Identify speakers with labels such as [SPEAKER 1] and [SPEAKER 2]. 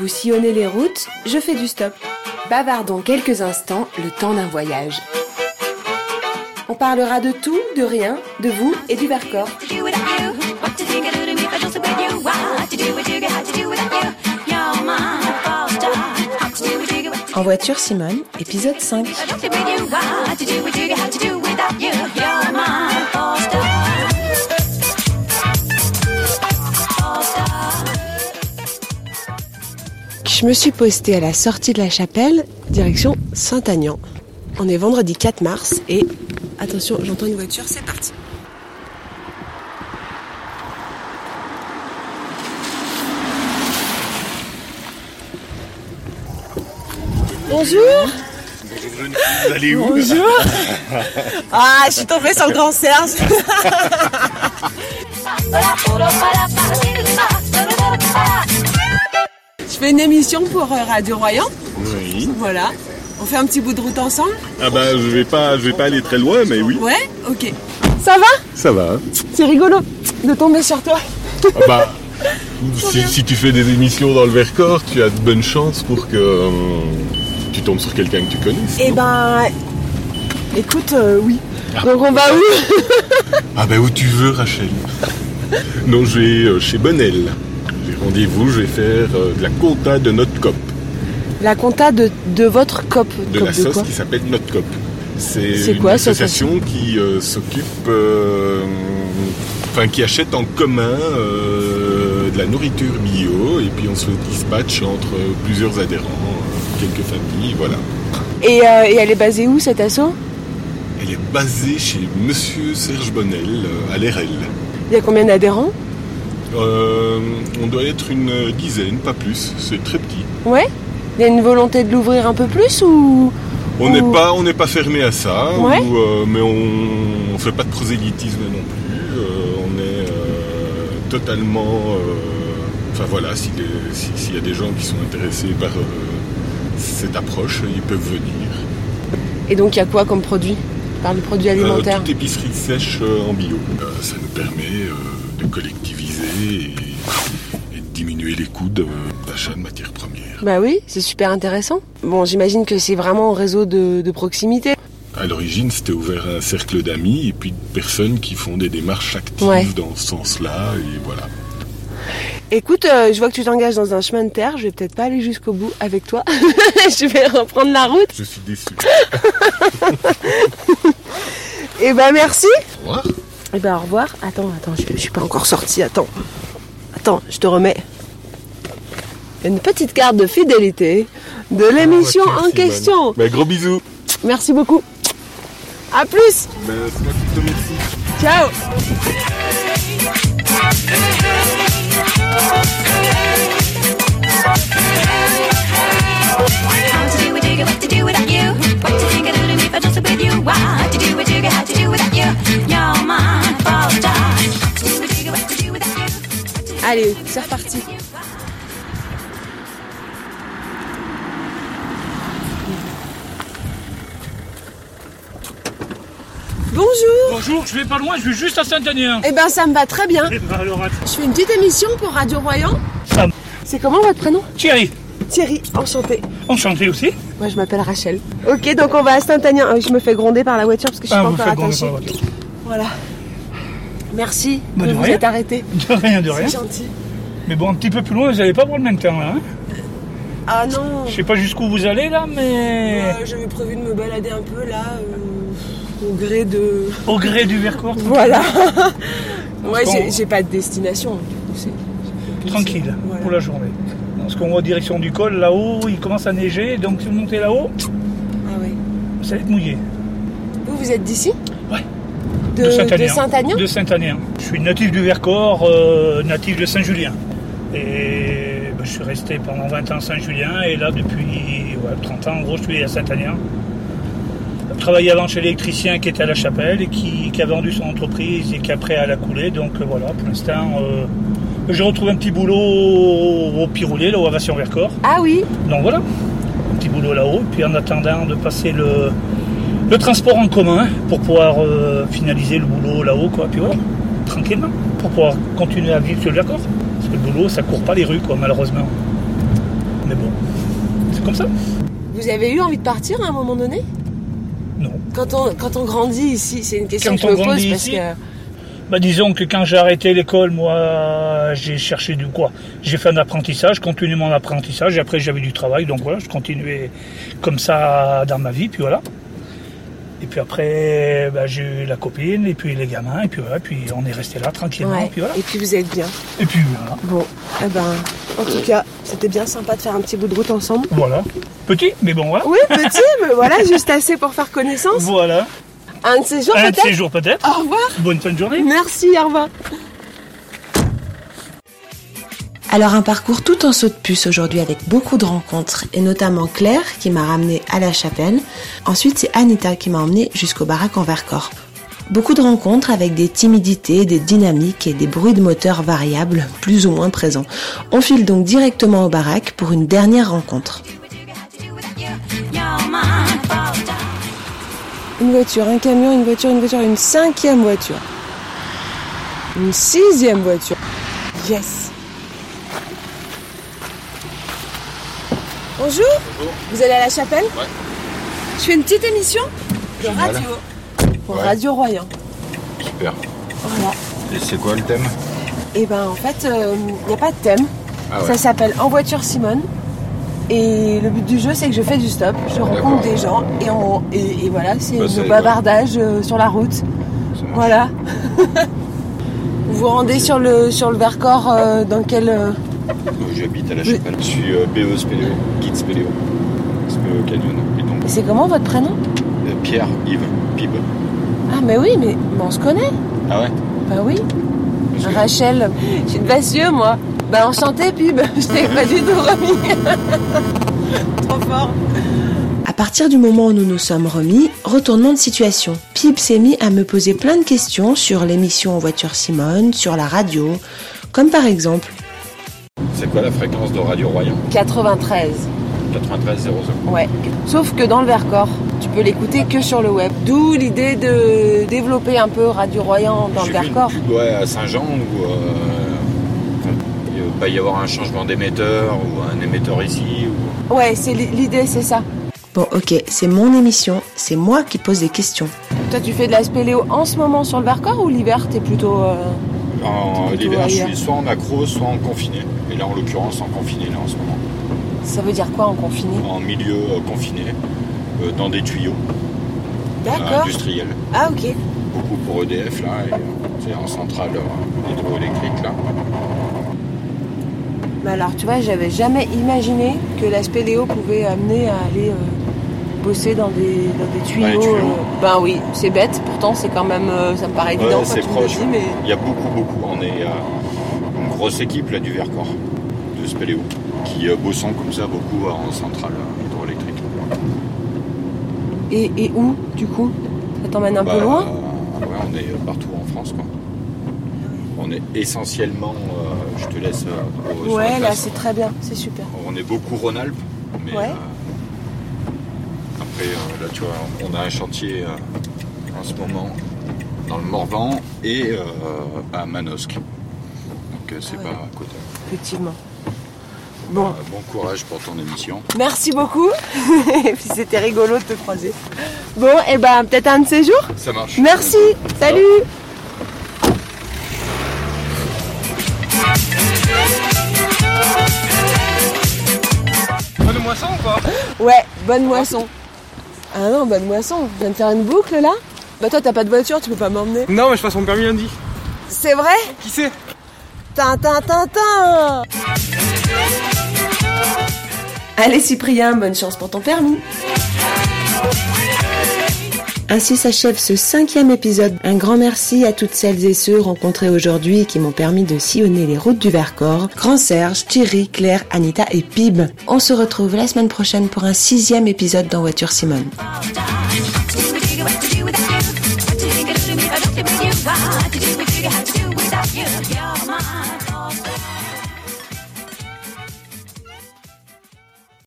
[SPEAKER 1] Vous sillonnez les routes, je fais du stop. Bavardons quelques instants, le temps d'un voyage. On parlera de tout, de rien, de vous et du Vercors. En voiture, Simone, épisode 5. Je me suis postée à la sortie de la chapelle, direction Saint-Aignan. On est vendredi 4 mars et... Attention, j'entends une voiture, c'est parti. Bonjour.
[SPEAKER 2] Vous allez où?
[SPEAKER 1] Bonjour. Ah, je suis tombée sur le grand Serge. Je fais une émission pour Radio Royan.
[SPEAKER 2] Oui.
[SPEAKER 1] Voilà. On fait un petit bout de route ensemble.
[SPEAKER 2] Ah bah je vais pas aller très loin, mais oui.
[SPEAKER 1] Ouais, ok. Ça va?
[SPEAKER 2] Ça va.
[SPEAKER 1] C'est rigolo de tomber sur toi.
[SPEAKER 2] Ah bah si tu fais des émissions dans le Vercors, tu as de bonnes chances pour que tu tombes sur quelqu'un que tu connais.
[SPEAKER 1] Eh ben, écoute, oui. Donc on va où?
[SPEAKER 2] Ah bah où tu veux, Rachel. Non, je vais chez Bonnel. J'ai rendez-vous, je vais faire de la compta de notre COP.
[SPEAKER 1] La compta de votre COP.
[SPEAKER 2] De
[SPEAKER 1] COP
[SPEAKER 2] la
[SPEAKER 1] de
[SPEAKER 2] sauce
[SPEAKER 1] quoi?
[SPEAKER 2] qui s'appelle notre COP. C'est
[SPEAKER 1] quoi,
[SPEAKER 2] une
[SPEAKER 1] cette
[SPEAKER 2] association qui s'occupe, qui achète en commun de la nourriture bio et puis on se dispatche entre plusieurs adhérents, quelques familles, voilà.
[SPEAKER 1] Et elle est basée où cette asso?
[SPEAKER 2] Elle est basée chez Monsieur Serge Bonnel à l'RL.
[SPEAKER 1] Il y a combien d'adhérents?
[SPEAKER 2] On doit être une dizaine, pas plus, c'est très petit.
[SPEAKER 1] Ouais. Il y a une volonté de l'ouvrir un peu plus ou...
[SPEAKER 2] On n'est pas fermé à ça,
[SPEAKER 1] ouais.
[SPEAKER 2] Mais on fait pas de prosélytisme non plus. On est totalement... s'il y a des gens qui sont intéressés par cette approche, ils peuvent venir.
[SPEAKER 1] Et donc il y a quoi comme produit? Par le produit alimentaire?
[SPEAKER 2] Toute épicerie sèche en bio. Ça nous permet de collectiviser et de diminuer les coûts d'achat de matières premières.
[SPEAKER 1] Bah oui, c'est super intéressant. Bon, j'imagine que c'est vraiment un réseau de proximité.
[SPEAKER 2] À l'origine, c'était ouvert à un cercle d'amis et puis de personnes qui font des démarches actives dans ce sens-là, et voilà.
[SPEAKER 1] Écoute, je vois que tu t'engages dans un chemin de terre, je vais peut-être pas aller jusqu'au bout avec toi. Je vais reprendre la route.
[SPEAKER 2] Je suis déçu.
[SPEAKER 1] Et ben merci.
[SPEAKER 2] Au revoir.
[SPEAKER 1] Et ben au revoir. Attends, je suis pas encore sortie, attends, je te remets. Une petite carte de fidélité de l'émission en question.
[SPEAKER 2] Ben, gros bisous.
[SPEAKER 1] Merci beaucoup. À plus.
[SPEAKER 2] Ben, c'est moi qui te remercie.
[SPEAKER 1] Ciao. Allez, c'est reparti. Bonjour.
[SPEAKER 3] Bonjour, je vais pas loin, je vais juste à Saint-Aignan.
[SPEAKER 1] Eh ben ça me va très bien.
[SPEAKER 3] Eh ben, alors,
[SPEAKER 1] Je fais une petite émission pour Radio Royan.
[SPEAKER 3] Sam.
[SPEAKER 1] C'est comment votre prénom?
[SPEAKER 3] Thierry,
[SPEAKER 1] Thierry, enchanté.
[SPEAKER 3] enchanté aussi.
[SPEAKER 1] Moi je m'appelle Rachel. Ok, donc on va à Saint-Aignan. Je me fais gronder par la voiture parce que je suis pas
[SPEAKER 3] vous
[SPEAKER 1] encore
[SPEAKER 3] faites gronder
[SPEAKER 1] attachée.
[SPEAKER 3] par la voiture.
[SPEAKER 1] Voilà. Merci
[SPEAKER 3] Bah,
[SPEAKER 1] de
[SPEAKER 3] de
[SPEAKER 1] vous
[SPEAKER 3] rien.
[SPEAKER 1] être arrêté.
[SPEAKER 3] De rien, de rien.
[SPEAKER 1] C'est gentil.
[SPEAKER 3] Mais bon, un petit peu plus loin, vous n'allez pas pour le même temps là. Hein,
[SPEAKER 1] Ah non.
[SPEAKER 3] je sais pas jusqu'où vous allez là, mais...
[SPEAKER 1] J'avais prévu de me balader un peu là, au gré de...
[SPEAKER 3] Au gré du Vercors.
[SPEAKER 1] Voilà. Ouais,
[SPEAKER 3] qu'on-
[SPEAKER 1] j'ai pas de destination.
[SPEAKER 3] Tranquille,
[SPEAKER 1] Voilà.
[SPEAKER 3] pour la journée. Parce qu'on va en direction du col, là-haut, il commence à neiger, donc si vous montez là-haut,
[SPEAKER 1] Ah oui.
[SPEAKER 3] ça va être mouillé.
[SPEAKER 1] Vous êtes d'ici?
[SPEAKER 3] Ouais.
[SPEAKER 1] De Saint-Aignan?
[SPEAKER 3] De Saint-Aignan. Je suis natif du Vercors, natif de Saint-Julien. Et je suis resté pendant 20 ans à Saint-Julien, et là depuis 30 ans, en gros, je suis à Saint-Aignan. Je travaillais avant chez l'électricien qui était à la Chapelle et qui a vendu son entreprise et qui après elle a coulé. Donc voilà, pour l'instant, j'ai retrouvé un petit boulot au Piroulet, là, au Avation Vercors.
[SPEAKER 1] Ah oui.
[SPEAKER 3] Donc voilà, un petit boulot là-haut. Puis en attendant de passer le transport en commun pour pouvoir finaliser le boulot là-haut, quoi. Puis voilà, tranquillement, pour pouvoir continuer à vivre sur le Vercors. Parce que le boulot, ça court pas les rues, quoi, malheureusement. Mais bon, c'est comme ça.
[SPEAKER 1] Vous avez eu envie de partir à un moment donné ?
[SPEAKER 3] Non.
[SPEAKER 1] Quand on grandit ici, c'est une question
[SPEAKER 3] Quand
[SPEAKER 1] que je
[SPEAKER 3] on
[SPEAKER 1] me pose
[SPEAKER 3] grandit
[SPEAKER 1] parce
[SPEAKER 3] ici,
[SPEAKER 1] que...
[SPEAKER 3] Disons que quand j'ai arrêté l'école, moi, j'ai cherché du quoi. J'ai fait un apprentissage, continué mon apprentissage, et après j'avais du travail, donc voilà, je continuais comme ça dans ma vie, puis voilà. Et puis après, j'ai eu la copine, et puis les gamins, et puis voilà, puis on est resté là tranquillement,
[SPEAKER 1] Ouais.
[SPEAKER 3] et puis voilà.
[SPEAKER 1] Et puis vous êtes bien.
[SPEAKER 3] Et puis voilà.
[SPEAKER 1] Bon, en tout cas, c'était bien sympa de faire un petit bout de route ensemble.
[SPEAKER 3] Voilà. Petit, mais bon, voilà.
[SPEAKER 1] Oui, petit, mais voilà, juste assez pour faire connaissance.
[SPEAKER 3] Voilà.
[SPEAKER 1] Un de ces jours
[SPEAKER 3] Un de
[SPEAKER 1] peut-être.
[SPEAKER 3] ces jours peut-être.
[SPEAKER 1] Au revoir.
[SPEAKER 3] Bonne fin de journée.
[SPEAKER 1] Merci, au revoir.
[SPEAKER 4] Alors un parcours tout en saut de puce aujourd'hui avec beaucoup de rencontres et notamment Claire qui m'a ramenée à la chapelle. Ensuite c'est Anita qui m'a emmenée jusqu'au baraque en Vercors. Beaucoup de rencontres avec des timidités, des dynamiques et des bruits de moteur variables plus ou moins présents. On file donc directement au baraque pour une dernière rencontre.
[SPEAKER 1] Une voiture, un camion, une voiture, une 5e voiture. Une 6e voiture. Yes. Bonjour.
[SPEAKER 2] Bonjour.
[SPEAKER 1] Vous allez à la chapelle ?
[SPEAKER 2] Ouais.
[SPEAKER 1] Je fais une petite émission de
[SPEAKER 2] Génial.
[SPEAKER 1] radio. Pour
[SPEAKER 2] Ouais.
[SPEAKER 1] Radio Royan.
[SPEAKER 2] Super.
[SPEAKER 1] Voilà.
[SPEAKER 2] Et c'est quoi le thème?
[SPEAKER 1] Et en fait, il n'y a pas de thème.
[SPEAKER 2] Ah ouais.
[SPEAKER 1] Ça s'appelle En voiture Simone. Et le but du jeu, c'est que je fais du stop, je rencontre des gens et voilà, c'est le bavardage sur la route. Voilà. Vous vous rendez sur le Vercors dans quel...
[SPEAKER 2] J'habite à la chapelle. Je suis BE Spéléo, guide Spéléo. Spéléo Canyon. Et donc,
[SPEAKER 1] C'est comment votre prénom ?
[SPEAKER 2] Pierre-Yves Pib.
[SPEAKER 1] Ah mais oui, mais on se connaît.
[SPEAKER 2] Ah ouais?
[SPEAKER 1] Bah oui.
[SPEAKER 2] Parce que-
[SPEAKER 1] Rachel, je suis de Bassieux moi. Bah enchanté Pib, je t'ai pas du tout remis. Trop fort.
[SPEAKER 4] À partir du moment où nous nous sommes remis, retournement de situation. Pib s'est mis à me poser plein de questions sur l'émission En voiture Simone, sur la radio, comme par exemple...
[SPEAKER 2] C'est quoi la fréquence de Radio Royan?
[SPEAKER 1] 93.
[SPEAKER 2] 93.00.
[SPEAKER 1] Ouais. Sauf que dans le Vercors, tu peux l'écouter que sur le web. D'où l'idée de développer un peu Radio Royan dans le Vercors.
[SPEAKER 2] J'ai vu une pub, à Saint-Jean où il va y avoir un changement d'émetteur ou un émetteur ici.
[SPEAKER 1] Ouais, c'est l'idée, c'est ça.
[SPEAKER 4] Bon ok, c'est mon émission, c'est moi qui pose des questions.
[SPEAKER 1] Toi, tu fais de la spéléo en ce moment sur le Vercors ou l'hiver, t'es plutôt...
[SPEAKER 2] En
[SPEAKER 1] plutôt
[SPEAKER 2] l'hiver, je
[SPEAKER 1] ailleurs.
[SPEAKER 2] suis soit en accro, soit en confiné. Et là, en l'occurrence, en confiné, là, en ce moment.
[SPEAKER 1] Ça veut dire quoi en confiné ?
[SPEAKER 2] En milieu confiné, dans des tuyaux
[SPEAKER 1] D'accord.
[SPEAKER 2] industriels.
[SPEAKER 1] Ah ok.
[SPEAKER 2] Beaucoup pour EDF, là, et c'est en centrale hydroélectrique, là.
[SPEAKER 1] Mais alors, tu vois, j'avais jamais imaginé que la spéléo pouvait amener à aller bosser dans des tuyaux.
[SPEAKER 2] Dans les tuyaux.
[SPEAKER 1] Ben oui, c'est bête, pourtant c'est quand même, ça me paraît évident
[SPEAKER 2] Ouais,
[SPEAKER 1] quand
[SPEAKER 2] c'est
[SPEAKER 1] tu me le
[SPEAKER 2] proche.
[SPEAKER 1] dis, mais...
[SPEAKER 2] Il y a beaucoup. On est une grosse équipe, là, du Vercors, de Spéléo, qui bossons comme ça beaucoup en centrale hydroélectrique.
[SPEAKER 1] Et où, du coup ? Ça t'emmène un peu loin ?
[SPEAKER 2] Ouais, on est partout en France, quoi. On est essentiellement, je te laisse sur la
[SPEAKER 1] Ouais, là
[SPEAKER 2] place.
[SPEAKER 1] c'est très bien, c'est super.
[SPEAKER 2] On est beaucoup Rhône-Alpes, mais
[SPEAKER 1] Ouais.
[SPEAKER 2] après, là, tu vois, on a un chantier en ce moment dans le Morvan et à Manosque. Donc, c'est
[SPEAKER 1] Ouais.
[SPEAKER 2] pas à côté.
[SPEAKER 1] Effectivement. Bon,
[SPEAKER 2] Bon courage pour ton émission.
[SPEAKER 1] merci beaucoup. Et puis c'était rigolo de te croiser. Bon, et peut-être un de ces jours.
[SPEAKER 2] Ça marche.
[SPEAKER 1] Merci, salut.
[SPEAKER 5] Bonne moisson ou pas?
[SPEAKER 1] Ouais, bonne moisson. Ah non, bonne moisson. Je viens de faire une boucle là. Bah toi t'as pas de voiture, tu peux pas m'emmener.
[SPEAKER 5] Non, mais je passe mon permis lundi.
[SPEAKER 1] C'est vrai ?
[SPEAKER 5] Qui c'est?
[SPEAKER 1] Tintin.
[SPEAKER 4] Allez Cyprien, bonne chance pour ton permis. Ainsi s'achève ce 5e épisode. Un grand merci à toutes celles et ceux rencontrés aujourd'hui qui m'ont permis de sillonner les routes du Vercors. Grand Serge, Thierry, Claire, Anita et Pib. On se retrouve la semaine prochaine pour un 6e épisode d'En voiture Simone.
[SPEAKER 6] You're